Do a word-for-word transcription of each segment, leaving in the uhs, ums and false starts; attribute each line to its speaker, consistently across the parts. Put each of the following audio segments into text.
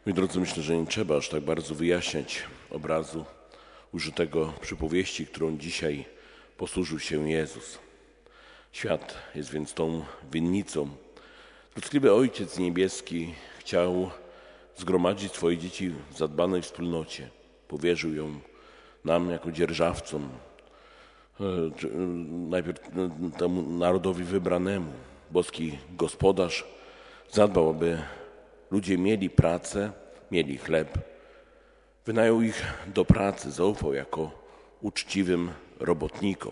Speaker 1: Moi drodzy, myślę, że nie trzeba aż tak bardzo wyjaśniać obrazu użytego przypowieści, którą dzisiaj posłużył się Jezus. Świat jest więc tą winnicą. Troskliwy Ojciec Niebieski chciał zgromadzić swoje dzieci w zadbanej wspólnocie. Powierzył ją nam jako dzierżawcom, najpierw temu narodowi wybranemu. Boski Gospodarz zadbał, aby ludzie mieli pracę, mieli chleb. Wynajął ich do pracy, zaufał jako uczciwym robotnikom.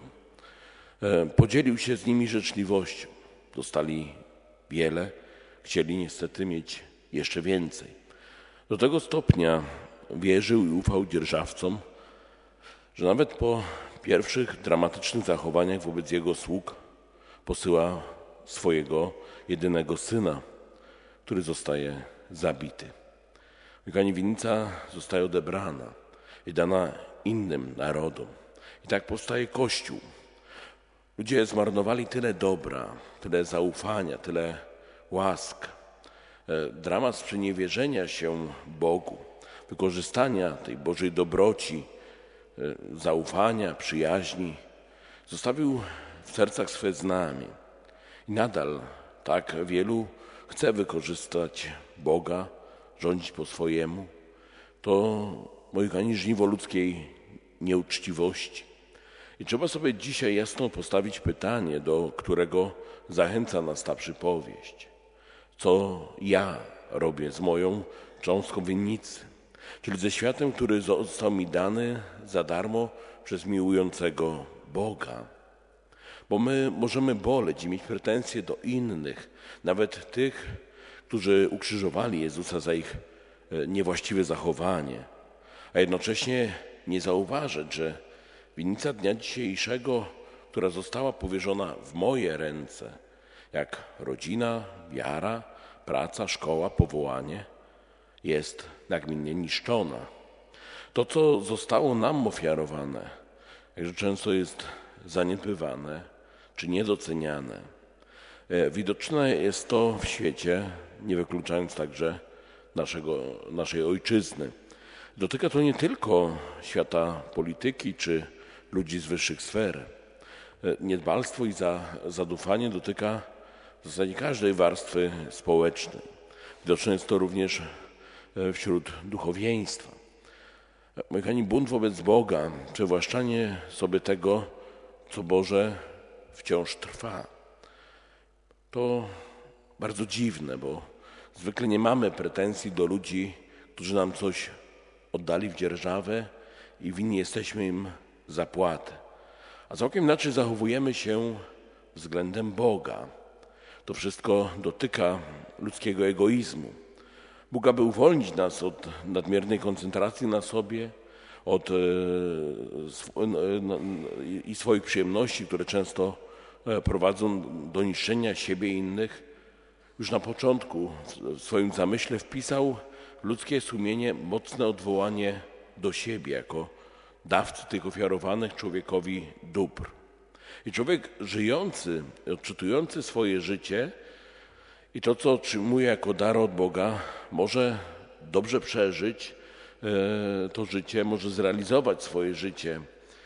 Speaker 1: Podzielił się z nimi życzliwością. Dostali wiele, chcieli niestety mieć jeszcze więcej. Do tego stopnia wierzył i ufał dzierżawcom, że nawet po pierwszych dramatycznych zachowaniach wobec jego sług posyła swojego jedynego syna, który zostaje zabity. Kochani, winnica zostaje odebrana i dana innym narodom. I tak powstaje Kościół. Ludzie zmarnowali tyle dobra, tyle zaufania, tyle łask. Dramat sprzeniewierzenia się Bogu, wykorzystania tej Bożej dobroci, zaufania, przyjaźni zostawił w sercach swe znamie. I nadal tak wielu chce wykorzystać Boga, rządzić po swojemu. To, moi kochani, żniwo ludzkiej nieuczciwości. I trzeba sobie dzisiaj jasno postawić pytanie, do którego zachęca nas ta przypowieść. Co ja robię z moją cząstką winnicy, czyli ze światem, który został mi dany za darmo przez miłującego Boga. Bo my możemy boleć i mieć pretensje do innych, nawet tych, którzy ukrzyżowali Jezusa za ich niewłaściwe zachowanie, a jednocześnie nie zauważyć, że winnica dnia dzisiejszego, która została powierzona w moje ręce, jak rodzina, wiara, praca, szkoła, powołanie, jest nagminnie niszczona. To, co zostało nam ofiarowane, jakże często jest zaniedbywane czy niedoceniane. Widoczne jest to w świecie, nie wykluczając także naszego, naszej ojczyzny. Dotyka to nie tylko świata polityki czy ludzi z wyższych sfer. Niedbalstwo i zadufanie dotyka w zasadzie każdej warstwy społecznej. Widoczne jest to również wśród duchowieństwa. Moi kochani, bunt wobec Boga, przywłaszczanie sobie tego, co Boże, wciąż trwa. To bardzo dziwne, bo zwykle nie mamy pretensji do ludzi, którzy nam coś oddali w dzierżawę i winni jesteśmy im zapłatę. A całkiem inaczej zachowujemy się względem Boga. To wszystko dotyka ludzkiego egoizmu. Bóg, aby uwolnić nas od nadmiernej koncentracji na sobie, od i swoich przyjemności, które często prowadzą do niszczenia siebie i innych, już na początku w swoim zamyśle wpisał w ludzkie sumienie mocne odwołanie do siebie jako dawcy tych ofiarowanych człowiekowi dóbr. I człowiek żyjący, odczytujący swoje życie i to, co otrzymuje jako dar od Boga, może dobrze przeżyć to życie, może zrealizować swoje życie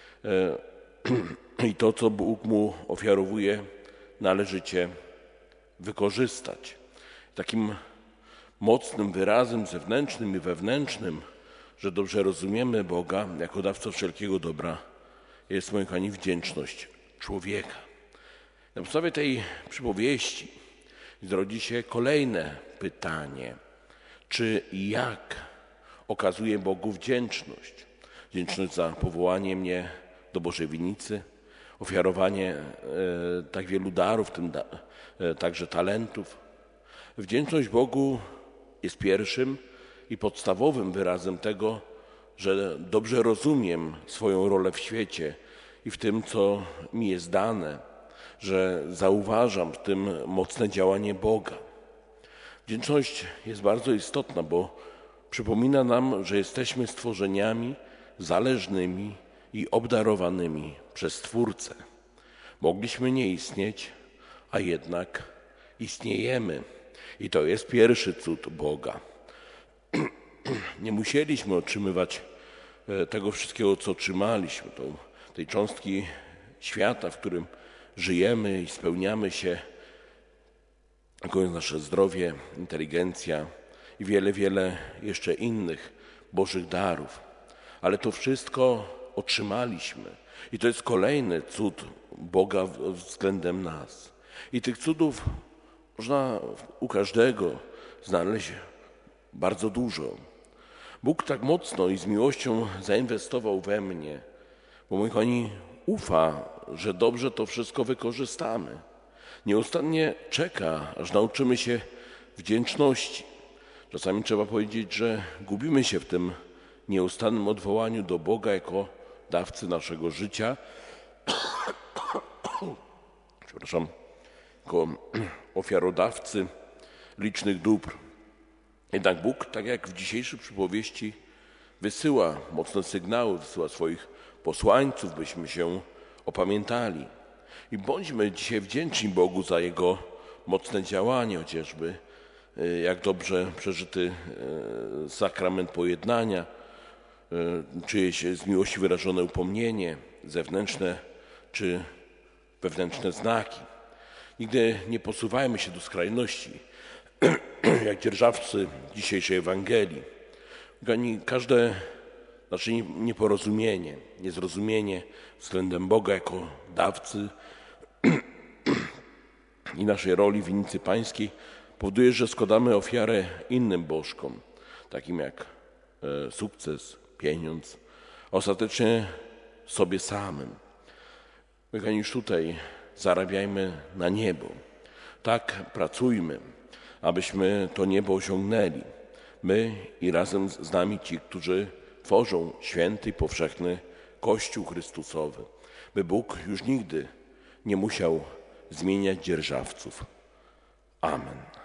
Speaker 1: i to, co Bóg mu ofiarowuje, należycie wykorzystać. Takim mocnym wyrazem zewnętrznym i wewnętrznym, że dobrze rozumiemy Boga jako dawcę wszelkiego dobra, jest, moi kochani, wdzięczność człowieka. Na podstawie tej przypowieści zrodzi się kolejne pytanie. Czy i jak okazuję Bogu wdzięczność? Wdzięczność za powołanie mnie do Bożej winnicy, ofiarowanie e, tak wielu darów, w tym da, e, także talentów. Wdzięczność Bogu jest pierwszym i podstawowym wyrazem tego, że dobrze rozumiem swoją rolę w świecie i w tym, co mi jest dane, że zauważam w tym mocne działanie Boga. Wdzięczność jest bardzo istotna, bo przypomina nam, że jesteśmy stworzeniami zależnymi i obdarowanymi przez Stwórcę. Mogliśmy nie istnieć, a jednak istniejemy. I to jest pierwszy cud Boga. nie musieliśmy otrzymywać tego wszystkiego, co otrzymaliśmy, tą, tej cząstki świata, w którym żyjemy i spełniamy się, jaką jest nasze zdrowie, inteligencja i wiele, wiele jeszcze innych Bożych darów. Ale to wszystko otrzymaliśmy. I to jest kolejny cud Boga względem nas. I tych cudów można u każdego znaleźć bardzo dużo. Bóg tak mocno i z miłością zainwestował we mnie, bo mój kochani ufa, że dobrze to wszystko wykorzystamy. Nieustannie czeka, aż nauczymy się wdzięczności. Czasami trzeba powiedzieć, że gubimy się w tym nieustannym odwołaniu do Boga jako dawcy naszego życia, przepraszam, jako ofiarodawcy licznych dóbr. Jednak Bóg, tak jak w dzisiejszej przypowieści, wysyła mocne sygnały, wysyła swoich posłańców, byśmy się opamiętali. I bądźmy dzisiaj wdzięczni Bogu za Jego mocne działanie, chociażby jak dobrze przeżyty sakrament pojednania, czyjeś z miłości wyrażone upomnienie, zewnętrzne czy wewnętrzne znaki. Nigdy nie posuwajmy się do skrajności, jak dzierżawcy dzisiejszej Ewangelii. Każde nasze nieporozumienie, niezrozumienie względem Boga jako dawcy i naszej roli w winnicy pańskiej powoduje, że składamy ofiarę innym bożkom, takim jak sukces, pieniądz, a ostatecznie sobie samym. My, kochani, już tutaj zarabiajmy na niebo. Tak pracujmy, abyśmy to niebo osiągnęli. My i razem z nami ci, którzy tworzą święty i powszechny Kościół Chrystusowy, by Bóg już nigdy nie musiał zmieniać dzierżawców. Amen.